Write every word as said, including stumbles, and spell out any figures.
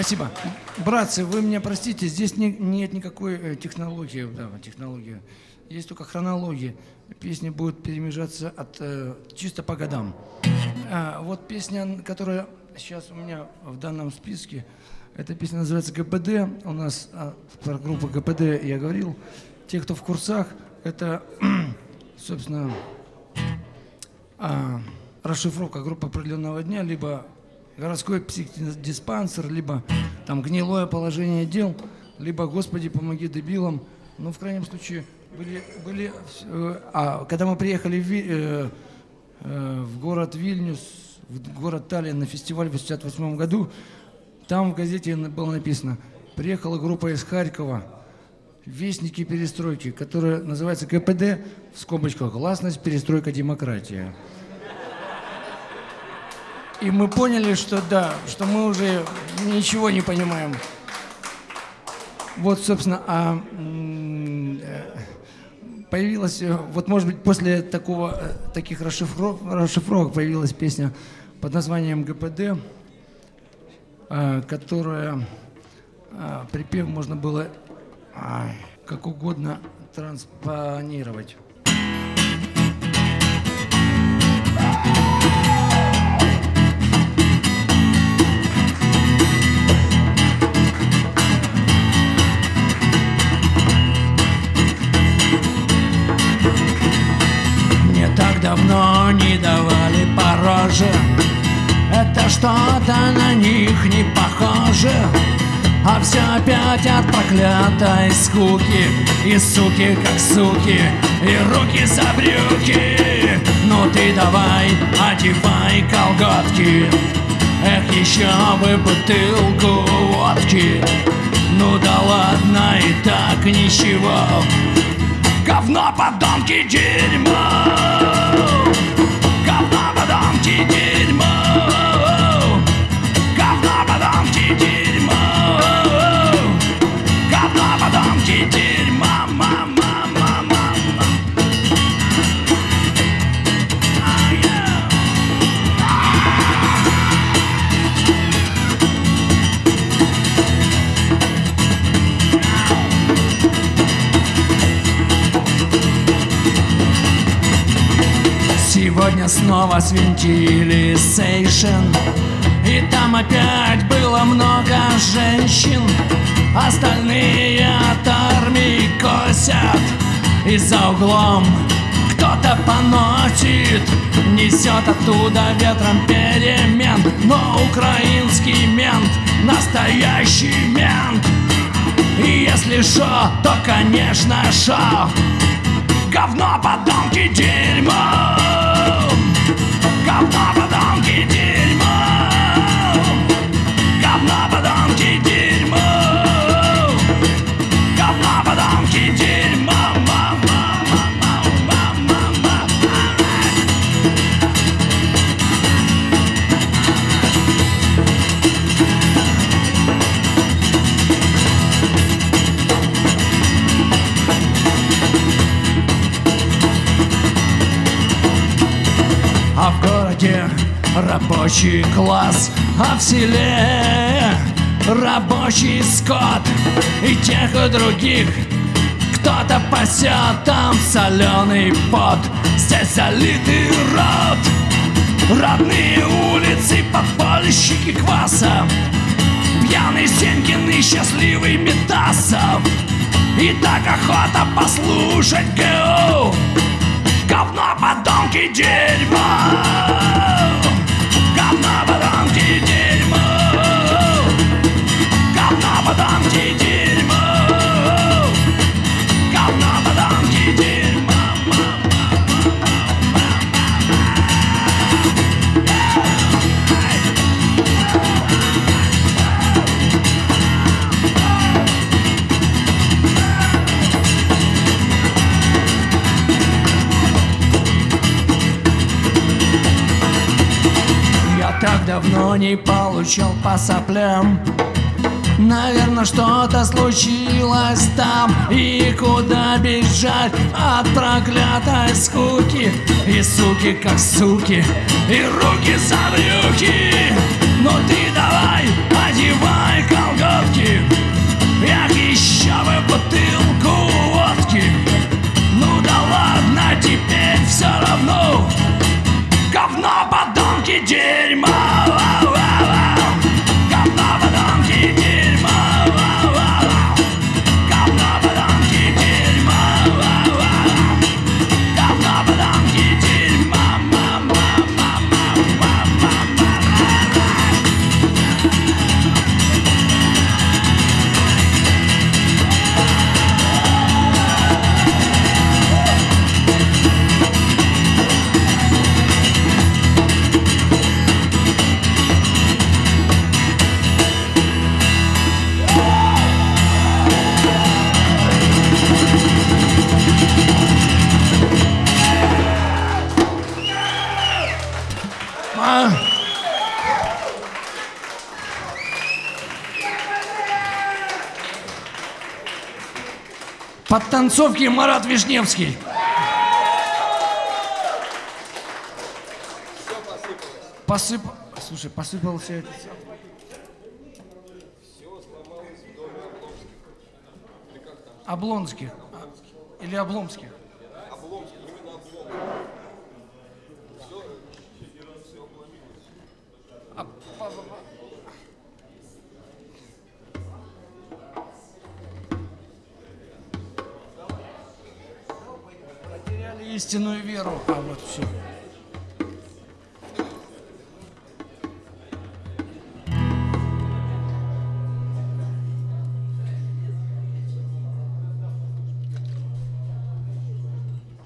Спасибо. Братцы, вы меня простите, здесь не, нет никакой э, технологии, да, технологии. Есть только хронология. Песни будут перемежаться от, э, чисто по годам. А, вот песня, которая сейчас у меня в данном списке, эта песня называется ГПД. У нас а, про группу ГПД я говорил. Те, кто в курсах, это, собственно, а, расшифровка группы определенного дня, либо городской психдиспансер, либо там гнилое положение дел, либо «Господи, помоги дебилам». Ну, в крайнем случае, были... были э, а когда мы приехали в, э, э, в город Вильнюс, в город Таллин на фестиваль в шестьдесят восьмом году, там в газете было написано: приехала группа из Харькова, вестники перестройки, которая называется ГПД, в скобочках, гласность, перестройка, демократия. И мы поняли, что да, что мы уже ничего не понимаем. Вот, собственно, а появилась, вот, может быть, после такого, таких расшифров, расшифровок появилась песня под названием ГПД, которая, припев можно было как угодно транспонировать. Давно не давали по роже, это что-то на них не похоже. А все опять от проклятой скуки, и суки как суки, и руки за брюки. Ну ты давай, одевай колготки, эх, еще бы бутылку водки. Ну да ладно, и так ничего. Говно, подонки, дерьмо! Говно, подонки, дерьмо! Говно, подонки, дерьмо! Говно, подонки, дерьмо! Мама, мама, мама! Сегодня снова свинтили сейшен, и там опять было много женщин. Остальные от армии косят, и за углом кто-то поносит, несет оттуда ветром перемен. Но украинский мент, настоящий мент. И если шо, то конечно шо. Говно, подонки, дерьмо! Говно, подонки, дерьмо! Говно, подонки, дерьмо! Говно, подонки, дерьмо! Мама, мама, мама, мама. А в городе рабочий класс, а в селе рабочий скот. И тех, и других кто-то пасет, там соленый пот. Здесь залитый рот, родные улицы, подпольщики кваса, пьяный Сенькин и счастливый Метасов. И так охота послушать ГУ. Говно, подонки, дерьмо! Говно, подонки, дерьмо! Говно, подонки, дерьмо! Говно, подонки, дерьмо! Так давно не получал по соплям. Наверное, что-то случилось там. И куда бежать от проклятой скуки? И суки как суки, и руки за брюки. Ну ты давай, одевай Подтанцовки Марат Вишневский. Посып... Слушай, посыпался этот... Облонских. Или Обломских. Обломский, именно Обломский. Все, все обломилось. А, па- па- па- Потеряли истинную веру. А вот все.